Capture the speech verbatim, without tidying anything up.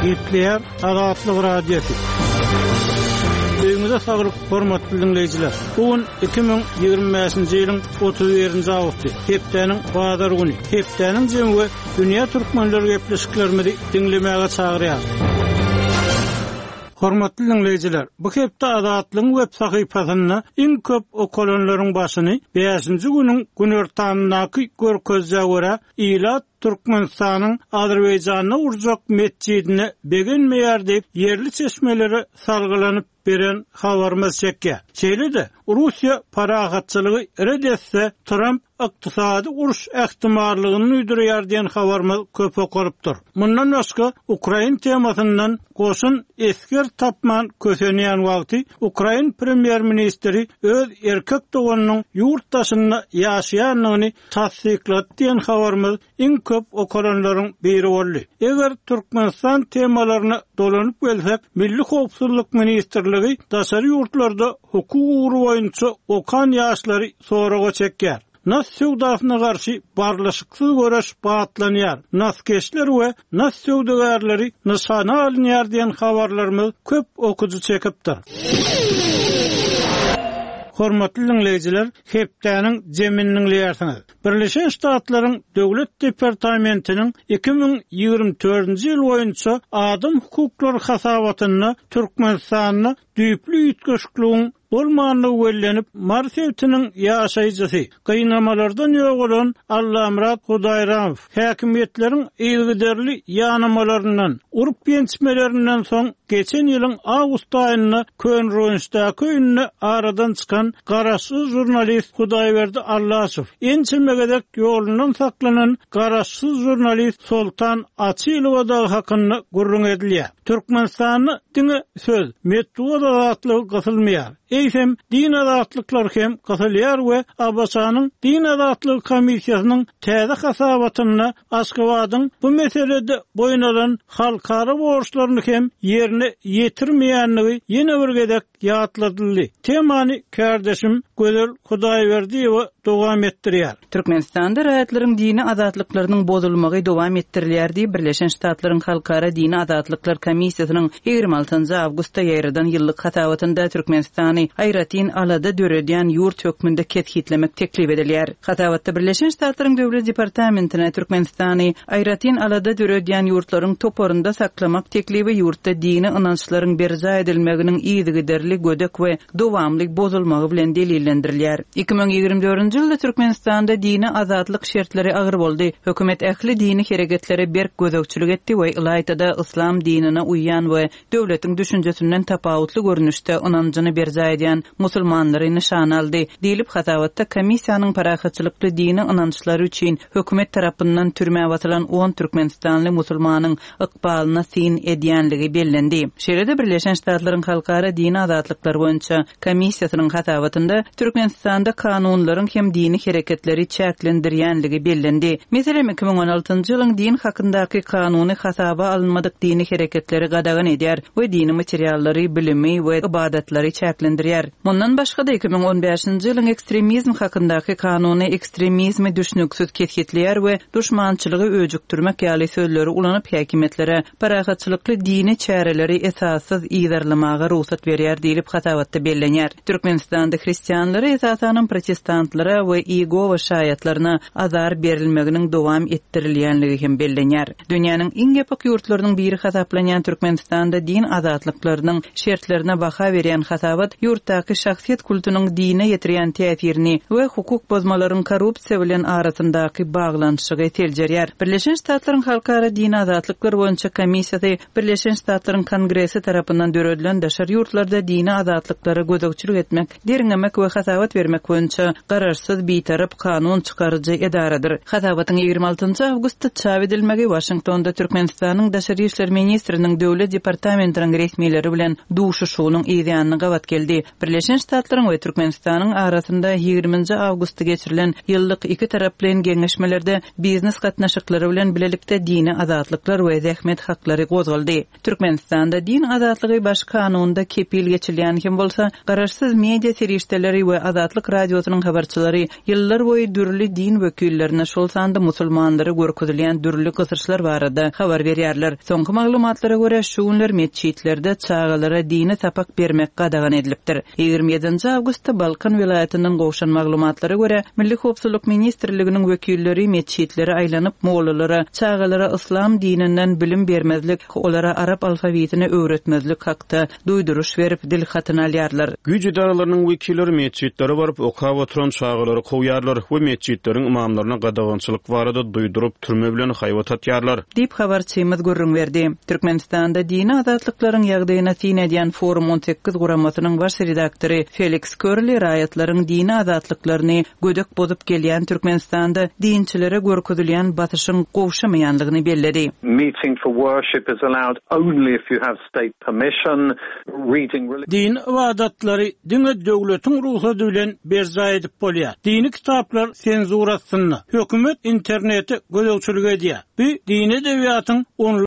Hitler Azatlyk Radiosu. Öňüňizde saglyk, hormatly dinleýijiler. Bugün iki bin ýygrimi beşinji ýylyň otuz birinji awgusty, hepdeniň bazar güni. Hepdeniň jemgy dünýä türkmenleri gepleşiklerimizi dinlemäge çagyrýar. Hormatly dinleýijiler, bu hepde Azatlyň web sahypasyna iň köp okulanlaryň başyny beşinji güniň gün ortamyndaky görkezje görä Ilat Türkmenistanyň Azerbaýjanyna urjak mescidine begenmeýär diýip yerli çeşmeleri salgylanyp beren habarymyz çekýär. Şeýle-de Russiýa parahatçylygy redesse Trump ykdysady uruş ähtimallygyny üýdürýär diýen habarymyz köp okulypdyr. Mundan başga Ukraina temasyndan goşun esker tapman kösenýän wagty Ukraina premier ministri öz erkek doganynyň ýurtdaşyna ýaşaýanlygyny tasdiklat diýen habarymyz iň köp okulanlaryň biri boldy. Eger Türkmenistan temalaryna dolanyp gelsek, Milli Howpsuzlyk Ministrligi daşary ýurtlarda hukuk ugury boýunça okan ýaşlary soraga çekýär. Nas söwdasyna garşy barlaşyksyz göreş batlanýar. Naskeşler we nas söwdagärleri nişana alynýar diýen habarlarymyz köp okuju çekipdir. Hormatly dinleýijiler, hepdeniň jeminiň liýarsyňyz. Birleşen Ştatlaryň Döwlet Departamentiniň iki bin ýygrimi dördünji ýyl boýunça adam hukuklary hasabatyna Türkmenistanyň düýpli ýetgeşikligiň bolmanlygy bellenip, Marsewtiniň ýaşaýjysy, gynamalardan ýok bolan Allamrat Hudaýramow häkimetleriň ýygyderli ýanamalaryndan, urup ýençmelerinden soň geçen ýylyň awgust aýynda Könrönşda köýüne aradan çykan garaşsyz jurnalist Hudaýberdi Allasow, ençilmegedek ýolundan saklanan garaşsyz jurnalist Soltan Açylowa da hakyny gurrun edilýär. Türkmenistanyň diňe söz metduwa azatlygy gysylmaýar. Eýsem din azatlyklar hem gysylýar we Abbasanyň din azatlygy komissiýasynyň täze hasabatyna Aşgabatyň bu meselede boýunalan halkara borçlaryny hem ýerine ýetirmeýänligi ýene bir gedek ýatladyldy. Temany kardeşim Gözel Hudaýberdiýew dowam etdirýär. Türkmenistanda raýatlaryň dini azatlyklarynyň bozulmagy dowam etdirilýär diýip Birleşen Ştatlaryň Halkara Dini Azatlyklar Komissiýasynyň ýygrimi altynjy awgustda ýaýradan ýyllyk hatabatynda Türkmenistany Ayratin alada döredýän ýurt hökmünde ketgitlemek teklip edilýär. Hatabatda Birleşen Ştatlaryň Döwlet Departamentine Türkmenistany Ayratin alada döredýän ýurtlaryň toporunda saklamak teklibi ýurtda dini ynançlaryň berza edilmeginiň ýygyderli gödek we dowamly bozulmagy bilen delillendirilýär. iki bin ýygrimi dördünji ýylda Türkmenistanda dini azatlyk şertleri agyr boldy. Hökümet ähli dini heregetlere berk gözekçilik etdi we Ilaytada islam dinine uýan we döwletiň düşünjesinden tapawutly görnüşde ynanjyny berza edýän musulmanlary nişana aldy. Diýilip hatabatda komissiýanyň parahatçylykly dini ynançlary üçin hökümet tarapyndan türmäge batylan on türkmenistanly musulmanyň ykbalyna sin edýänligi bellendi. Şeýle-de Birleşen Ştatlaryň Halkara Dini Azatlyklary boýunça komissiýasynyň hatabatynda Türkmenistanda kanunlaryň hem dini hereketleri çäklendirýänligi bellendi. Meselem iki bin on altynjy ýylyň din hakyndaky kanuny hasaba alınmadyk dini hereketleri gadagan edýär we dini materiallary, bilimi we ibadatlary çäklendirýär. Mundan başga da iki bin on beşinji ýylyň ekstremizm hakyndaky kanuny ekstremizmi düşnüksiz ketgitleýär we düşmançylygy öjükdirmek ýaly sözleri ulanyp häkimetlere parahatçylykly dini çäreleri esassız ýydarlamaga ruhsat berýär diýilip hatabatda bellenýär. Türkmenistanda hristiýanlary esasanyň protestantlara we ego we şaýatlaryna azar berilmeginiň dowam etdirilýänligi hem bellenýär. Dünýäniň iň ýapyk ýurtlarynyň biri hasaplanýan Türkmenistanda din azatlyklarynyň şertlerine baha berýän hasabat ýurtdaky şahsiýet kultunyň dine ýetirýän täsirini we hukuk bozmalaryň korrupsiýa bilen arasyndaky baglanşygy teljerýär. Birleşen Ştatlaryň Halkara Dini Azatlyklar boýunça komissiýasy Birleşen Ştatlaryň Kongresi tarapyndan döredilen daşary ýurtlarda dini azatlyklary gözegçilik etmek, deriňemek we hasabat bermek boýunça gararsyz bitarap kanun çykarjy edaradyr. Hasabatyň ýygrimi altynjy awgustda çap edilmegi Washingtonda Türkmenistanyň daşary işler ministriniň Döwlet Departamentiniň resmiýetleri bilen duşuşugynyň ýygynyny gabat geldi. Birleşen Ştatlaryň we Türkmenistanyň arasynda ýygrümünji awgustda geçirilen ýyllyk iki tarap bilen geňeşmelerde biznes gatnaşyklary bilen bilelikde dini azatlyklar we zähmet haklary gozgaldy. Türkmenistanda din azatlygy baş kanunda kepil geçirilýän kim bolsa, garaşsyz media serişdeleri we azatlyk radiosynyň habarçylary ýyllar boýy dürli din wekillerine şol sanda musulmandary görkezilýän dürli gysyrçylar barada habar berýärler. Soňky maglumatlara görä şu günler meçhitlerde çağalara dini tapak bermek gadagan edilipdir. ýygrimi ýedinji awgustda Balkan vilayatynyň gowşan maglumatlara görä Milli Howpsuzlyk Ministrliginiň wekilleri meçhitleri aýlanyp mollalara, çağalara islam dininden bilim bermezlik, olara arap alfabetini öwretmezlik hakda duýduruş berip dil hatyny alýarlar. Güýç idaralarynyň wekilleri meçhitlere baryp okaw oturan çağalary goýarlar we meçhitlerin imamlaryna gadagançylyk barada duýdurup türme bilen haýwat atýarlar. Dip habarçymyz görüň berdi. Türkmenistanda dini azatlyklaryň ýagdaýyna tin edýän Forum on sekiz guramasynyň baş redaktory Felix Körli raýatlaryň dini azatlyklaryny gödek bozup gelýän Türkmenistanda dinçilere görkezilýän batyşyň gowşamaýanlygyny belledi. Meeting for worship is allowed only if you have state permission. Reading din ibadatları dine döwletiň ruhsady bilen berza edip bolýar. Dini kitaplar senzurasyny hökümet interneti gözegçilik edýär. Bu dini edebiýatyň